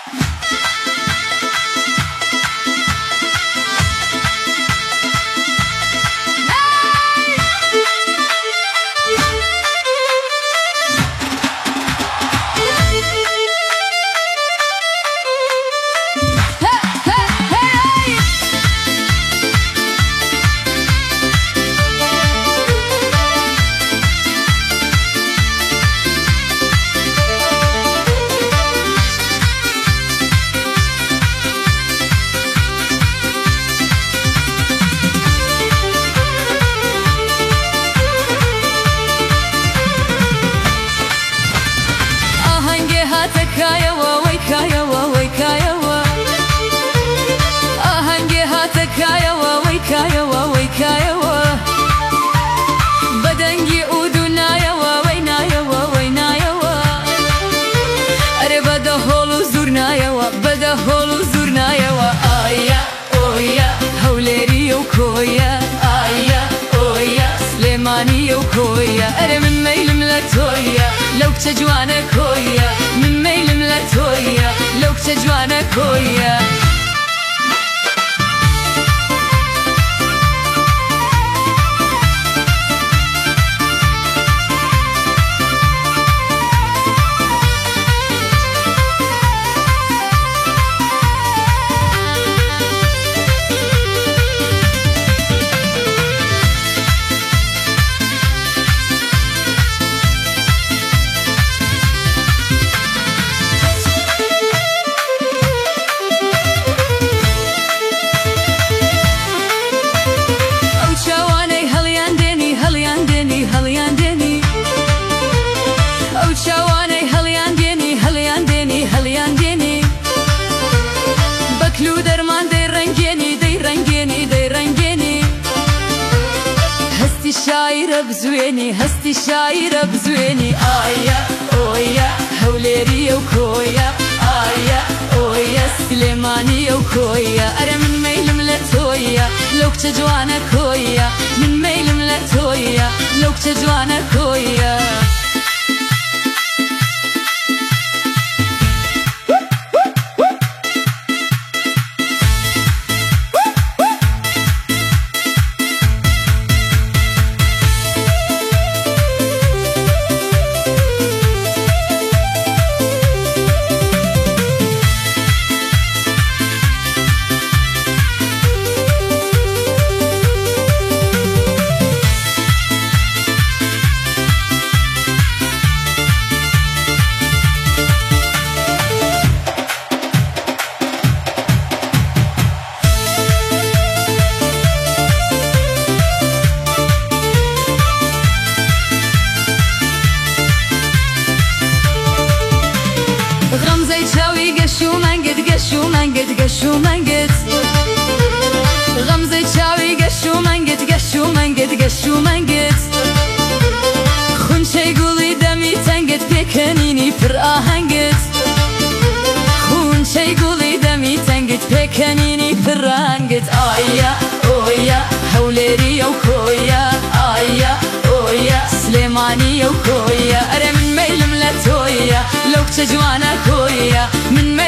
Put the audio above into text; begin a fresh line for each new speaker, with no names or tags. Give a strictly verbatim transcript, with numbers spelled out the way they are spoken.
Kayava, way kayava, way kayava. Ahangi hata kayava, way kayava, way kayava. Badangi udunayava, way nayava, way nayava. Are bada holu zurnayava, bada holu zurnayava. Aya, oya, hawleri yo koya. Aya, oya, Slemani yo koya. Are min meylim la toya, lawkcha jwana koya. Min meylim la toya, lawkcha jwana koya. Baklu derman dey rengeni, dey rengeni, dey rengeni. Hasti şaira bzweni, hasti şaira bzweni. Aya, oya, hawleri yo koya. Aya, oya, Slemani yo koya. Are min meylim la toya, lawkcha jwana koya. Min meylim la toya, lawkcha jwana koya. غمزة شاوي قشو منقد قشو منقد قشو منقد غمزة شاوي قشو منقد قشو منقد قشو منقد خون شي قولي دمي تنقد بيكنيني فر آهنقد خون شي قولي دمي تنقد بيكنيني فر آهنقد آيا أويا hawleri yo koya. Aya, oya, Slemani yo koya. Are min meylim la toya, lawkcha jwana koya. Min